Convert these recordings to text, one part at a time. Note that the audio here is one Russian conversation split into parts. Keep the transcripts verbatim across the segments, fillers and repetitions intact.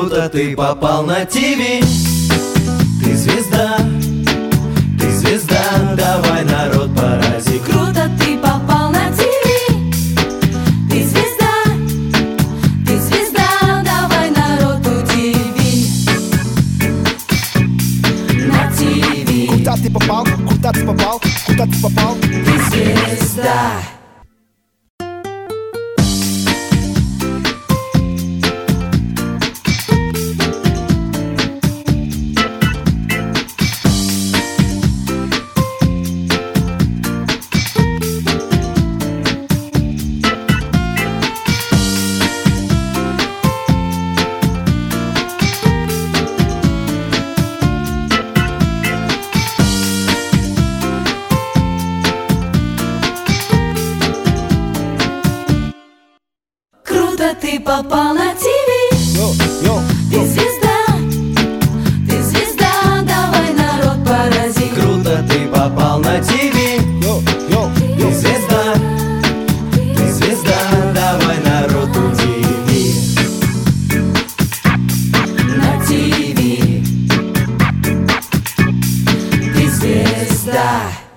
круто, ты попал на ТВ. Ты звезда, ты звезда, давай, народ, порази. Круто, ты попал на ТВ. Ты звезда, ты звезда, давай, народ, удиви. На ТВ. Куда ты попал, куда ты попал, куда ты попал? Ты звезда. Круто, ты попал на ТВ. Йо, йо, Ты йо. звезда, ты звезда, давай, народ, порази. Круто, ты попал на ТВ. Йо, йо, Ты йо. звезда, ты звезда, давай, народ, удиви. На ТВ. Ты звезда.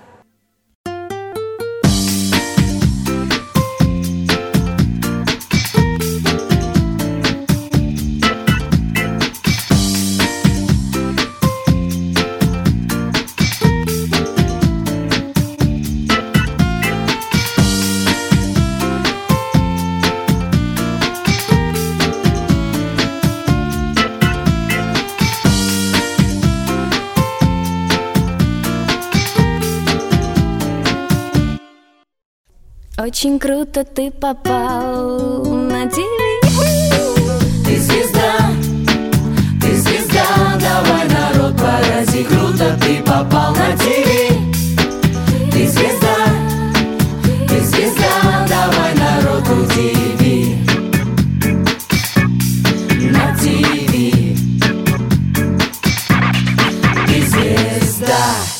Очень круто ты попал на ТВ. Ты звезда, ты звезда, давай, народ, порази. Круто, ты попал на ТВ. Ты звезда, ты звезда, давай, народ, удиви. На ТВ. Ты звезда.